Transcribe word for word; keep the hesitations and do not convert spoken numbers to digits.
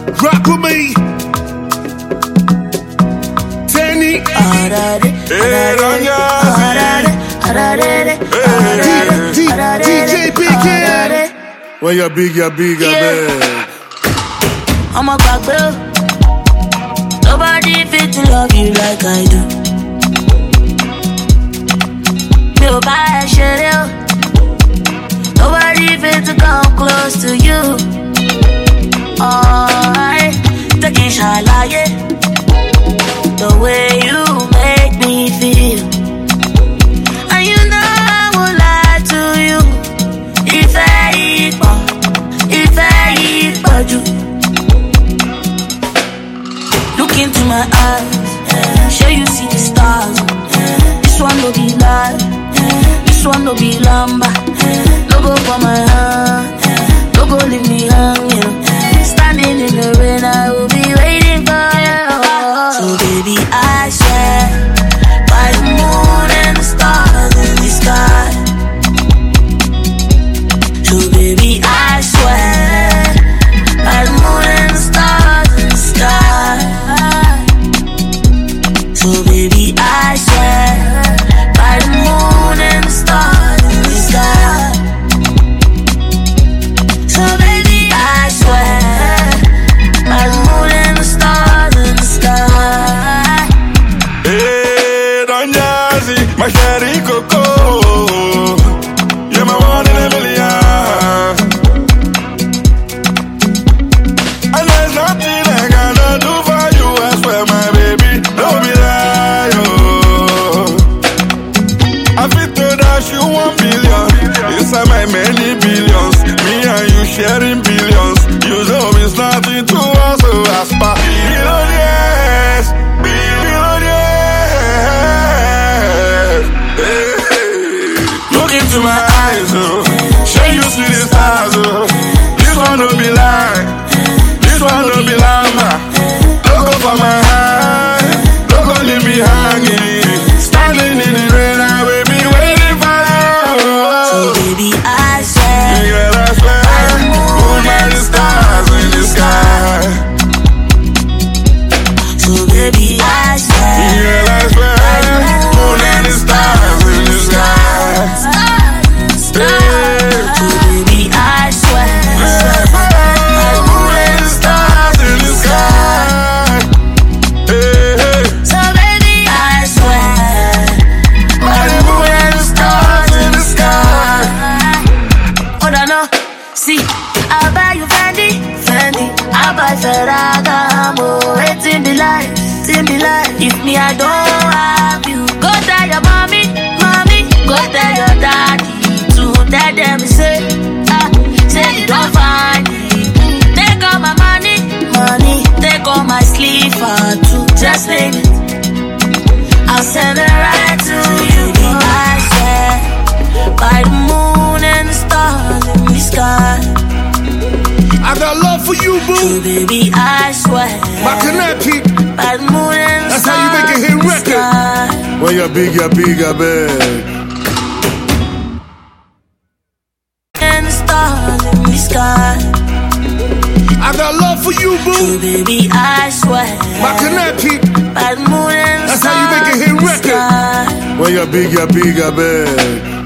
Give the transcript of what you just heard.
Rock with me. Tenny. D J Big. When you're big, you're big, you're big. I'm a back, bro. Nobody fit to love you like I do. Feel bad, shit, yo. Nobody fit to come close to you. Alright, taking shala, yeah. The way you make me feel, and you know I won't lie to you. If I if I you look into my eyes, sure you see the stars. This one no be lie, this one no be lamba. No go for my hand, no go leave me hanging. Standing in the rain, I will be waiting for you. So baby, I swear by the moon and the stars in the sky. So baby, I swear by the moon and the stars in the sky. So baby, I swear by the moon and the stars in the sky. So baby, I swear by the moon and the stars in the sky. Hey, Don Jazzy, my cherry coco, you're my one in a million. And there's nothing I cannot do for you. I swear, my baby, don't be lie, oh. I fit to dash you one billion inside my many billions. Me and you sharing billions. You know it's nothing to us, so as per billionaires, billionaires. Hey, hey. Look into my eyes, oh. Show you see the stars, oh. This one don't be lie, this one don't be lama. Don't go for my hand, don't go leave me hanging. Standing in the rain, I will be waiting for you. So baby, I swear, Yeah, I swear, by the moon and the stars in the sky. So baby, I swear, Yeah, I swear, moon and the stars in the sky. stars. So baby, I swear, By the moon and the stars in the sky. Hey, hey. so baby, I swear, By the moon and the stars in the sky. hold on, no. See, I buy you Fendi, Fendi. I buy Ferragamo. Waiting be like, waiting be like. If me I don't have you, go tell your mommy, mommy. Go tell your daddy to tell them say, ah, say you don't find me. Take all my money, money. Take all my sleeper too. Just name it, I'll send it right to you. I swear by the moon and the stars in the sky. I got love for you, So boo. baby, I swear Makanaki. by the moon and the That's how you make a stars hit in the record. sky. When you're big, you're big, you're big. And the stars in the sky. I got love for you, So boo. baby, I swear Makanaki. by the moon and the That's how you make a stars hit in the record. sky. When you're big, you're big, you're big.